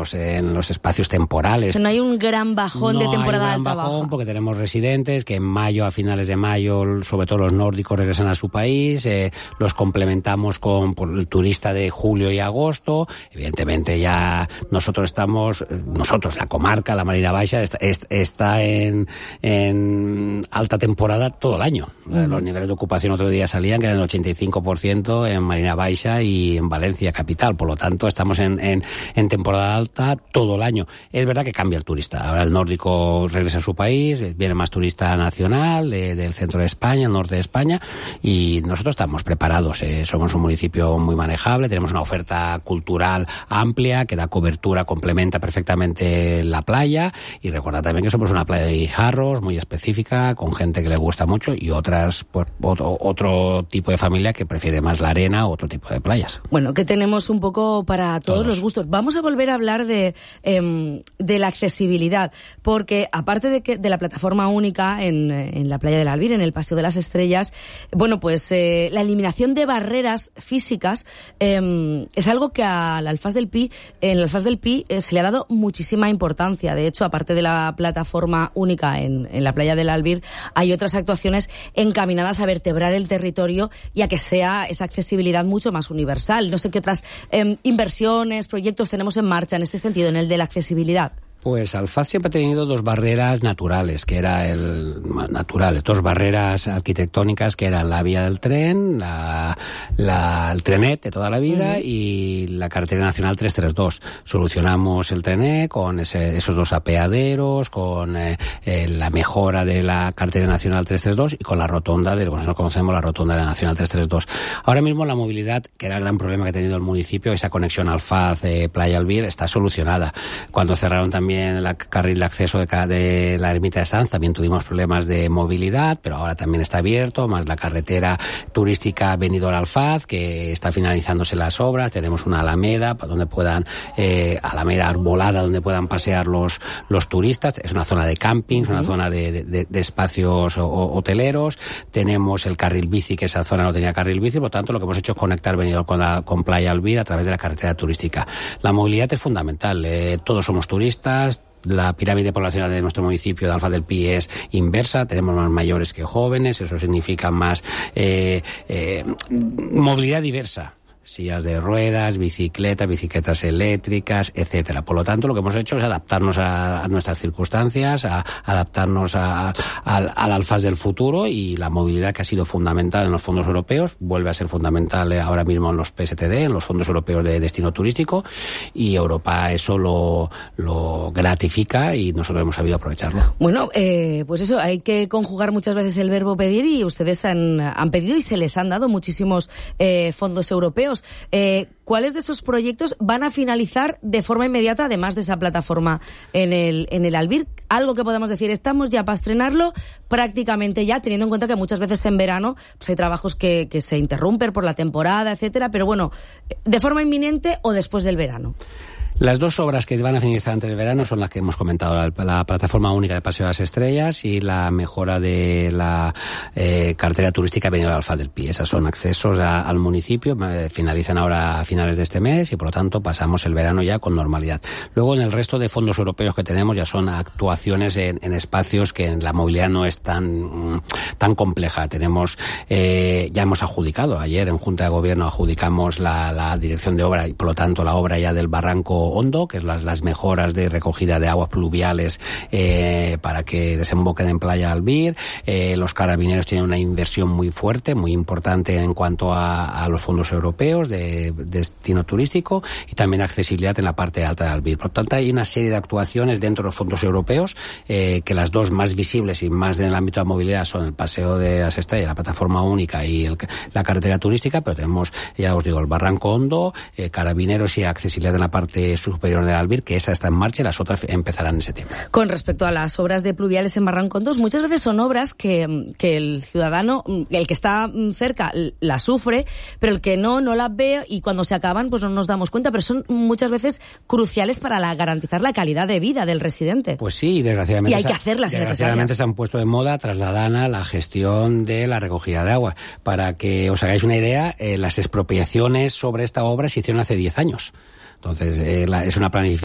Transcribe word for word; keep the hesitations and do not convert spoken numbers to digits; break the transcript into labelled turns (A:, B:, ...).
A: los, en los espacios temporales.
B: No hay un gran bajón
A: no
B: de temporada
A: hay un gran
B: alta
A: bajón
B: baja.
A: Porque tenemos residentes que en mayo, a finales de mayo, sobre todo los nórdicos, regresan a su país, eh, los complementamos con por el turista de julio y agosto. Evidentemente ya nosotros estamos, nosotros, la comarca, la Marina Baixa, está, está en, en alta temporada todo el año. Uh-huh. Los niveles de ocupación otro día salían que eran el ochenta y cinco por ciento en Marina Baixa y en Valencia capital. Por lo tanto, estamos en, en, en temporada alta todo el año. Es verdad que cambia el turista. Ahora el nórdico regresa a su país, viene más turista nacional de, del centro de España, el norte de España, y nosotros estamos preparados. Eh, somos un municipio muy manejable, tenemos una oferta cultural amplia que da cobertura, complementa perfectamente la playa, y recordad también que somos una playa de guijarros muy específica, con gente que le gusta mucho y otras, pues, otro, otro tipo de familia que prefiere más la arena o otro tipo de playas.
B: Bueno, que tenemos un poco para todos, todos. los gustos. Vamos a volver a hablar de, eh, de la accesibilidad, porque aparte de que de la plataforma única en, en la playa del Albir, en el Paseo de las Estrellas, bueno, pues eh, la eliminación de barreras físicas eh, es algo que al Alfaz del Pi, en el Alfaz del Pi eh, se le ha dado muchísima importancia. De hecho, aparte de la plataforma única en, en la playa del Albir, hay otras actuaciones encaminadas a vertebrar el territorio y a que sea esa accesibilidad mucho más universal. No sé qué otras eh, inversiones, proyectos tenemos en marcha en este sentido, en el de la accesibilidad.
A: Pues Alfaz siempre ha tenido dos barreras naturales, que era el natural, dos barreras arquitectónicas que eran la vía del tren, la, la el trenet de toda la vida, uh-huh, y la carretera nacional trescientos treinta y dos. Solucionamos el trenet con ese, esos dos apeaderos, con eh, eh, la mejora de la carretera nacional trescientos treinta y dos y con la rotonda de, nosotros conocemos la rotonda de la nacional trescientos treinta y dos. Ahora mismo la movilidad, que era el gran problema que ha tenido el municipio, esa conexión Alfaz eh, Playa Albir, está solucionada. Cuando cerraron también en el carril de acceso de, de la Ermita de Sanz también tuvimos problemas de movilidad, pero ahora también está abierto, más la carretera turística Benidorm-Alfaz, que está finalizándose las obras. Tenemos una alameda para donde puedan, eh, alameda arbolada donde puedan pasear los, los turistas. Es una zona de campings, uh-huh, una zona de, de, de espacios o, hoteleros. Tenemos el carril bici, que esa zona no tenía carril bici, por lo tanto lo que hemos hecho es conectar Benidorm con, la, con Playa Albir a través de la carretera turística. La movilidad es fundamental, eh, todos somos turistas. La pirámide poblacional de nuestro municipio de Alfaz del Pi es inversa, tenemos más mayores que jóvenes, eso significa más eh, eh, movilidad diversa. Sillas de ruedas, bicicletas, bicicletas eléctricas, etcétera. Por lo tanto, lo que hemos hecho es adaptarnos a, a nuestras circunstancias, a, a adaptarnos a, a, al, al Alfaz del futuro, y la movilidad, que ha sido fundamental en los fondos europeos, vuelve a ser fundamental ahora mismo en los P S T D, en los fondos europeos de destino turístico, y Europa eso lo, lo gratifica y nosotros hemos sabido aprovecharlo.
B: Bueno, eh, pues eso, hay que conjugar muchas veces el verbo pedir, y ustedes han, han pedido y se les han dado muchísimos eh, fondos europeos. Eh, ¿Cuáles de esos proyectos van a finalizar de forma inmediata, además de esa plataforma en el, en el Albir? Algo que podemos decir, estamos ya para estrenarlo prácticamente ya, teniendo en cuenta que muchas veces en verano pues hay trabajos que, que se interrumpen por la temporada, etcétera, pero bueno, ¿de forma inminente o después del verano?
A: Las dos obras que van a finalizar antes del verano son las que hemos comentado, la, la plataforma única de Paseo de las Estrellas y la mejora de la eh, cartera turística Benidorm Alfaz del Pi. Esas son accesos a, al municipio, eh, finalizan ahora a finales de este mes y por lo tanto pasamos el verano ya con normalidad. Luego en el resto de fondos europeos que tenemos ya son actuaciones en, en espacios que en la movilidad no es tan, tan compleja. Tenemos, eh, ya hemos adjudicado, ayer en Junta de Gobierno adjudicamos la, la dirección de obra y por lo tanto la obra ya del Barranco Hondo, que es las, las mejoras de recogida de aguas pluviales eh, para que desemboquen en Playa Albir. Eh, los carabineros tienen una inversión muy fuerte, muy importante en cuanto a, a los fondos europeos de, de destino turístico y también accesibilidad en la parte alta de Albir. Por lo tanto, hay una serie de actuaciones dentro de los fondos europeos, eh, que las dos más visibles y más en el ámbito de movilidad son el Paseo de las Estrellas, la plataforma única y el, la carretera turística, pero tenemos, ya os digo, el Barranco Hondo, eh, carabineros y accesibilidad en la parte superior del Albir, que esa está en marcha y las otras empezarán en septiembre.
B: Con respecto a las obras de pluviales en Barranco Hondo, muchas veces son obras que, que el ciudadano, el que está cerca, las sufre, pero el que no, no las ve y cuando se acaban pues no nos damos cuenta, pero son muchas veces cruciales para la, garantizar la calidad de vida del residente.
A: Pues sí, desgraciadamente.
B: Y hay que hacerlas
A: Desgraciadamente
B: necesarias.
A: Se han puesto de moda tras la DANA la gestión de la recogida de agua. Para que os hagáis una idea, eh, las expropiaciones sobre esta obra se hicieron hace diez años. Entonces, eh, la, es una planificación